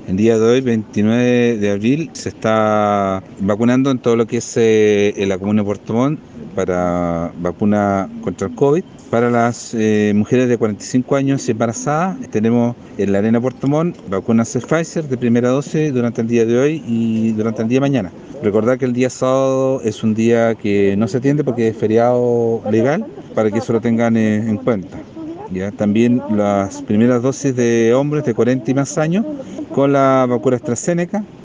El día de hoy, 29 de abril, se está vacunando en todo lo que es en la comuna de Puerto Montt para vacuna contra el COVID. Para las mujeres de 45 años y embarazadas, tenemos en la Arena Puerto Montt vacunas de Pfizer de primera dosis durante el día de hoy y durante el día de mañana. Recordar que el día sábado es un día que no se atiende porque es feriado legal, para que eso lo tengan en cuenta. Ya, también las primeras dosis de hombres de 40 y más años con la vacuna AstraZeneca